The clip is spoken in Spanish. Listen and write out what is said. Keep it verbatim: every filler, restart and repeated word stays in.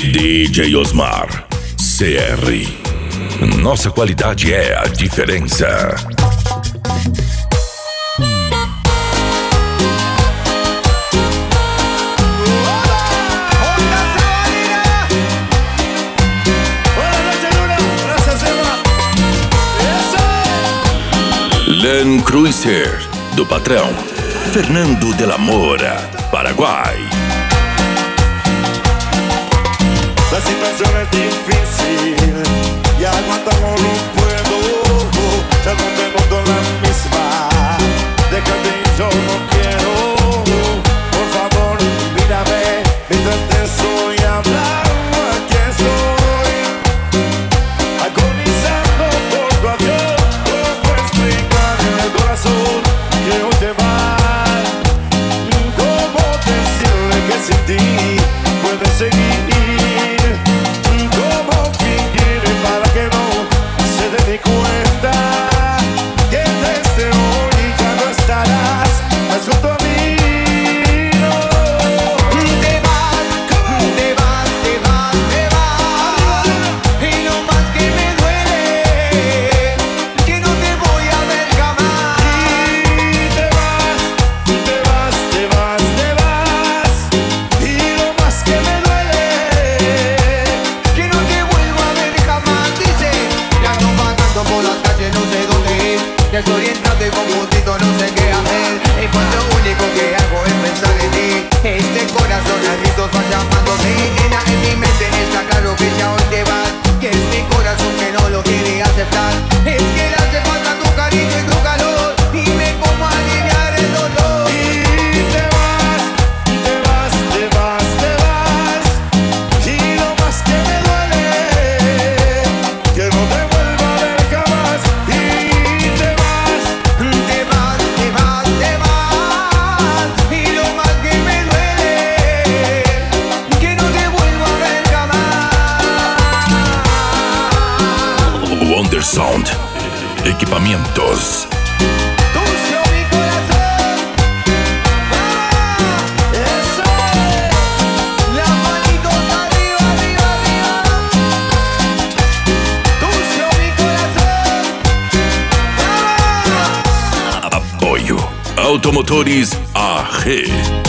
D J Osmar, C R. Nossa qualidade é a diferença. Land Cruiser, do patrão Fernando de la Mora, Paraguay. La situación es difícil y aguantarlo no puedo. Ya no tengo toda la misma. Déjate y yo no quiero. Por favor, mírame mientras te estoy hablando. Aquí estoy agonizando por tu adiós. ¿Cómo explicar en el corazón que hoy te vas? ¿Cómo decirle que sin ti puedes seguir? Desorientado y confundido, no sé qué hacer. Y pues lo único que hago es pensar en ti. Este corazón a gritos va llamándote. Nena, en mi mente está claro que ya hoy te vas. Y es mi corazón que no lo quiere aceptar. Es que le hace falta tu cariño y tu calor. Dime cómo aliviar el dolor. Y te vas, te vas, te vas, te vas. Y lo más que me duele, que no te vuelva a ver jamás. Y Sound, equipamientos. Tuyo mi corazón. Ah, eso es. Las manitos arriba, arriba, arriba. Tuyo mi corazón. Ah. Apoio Automotores A G.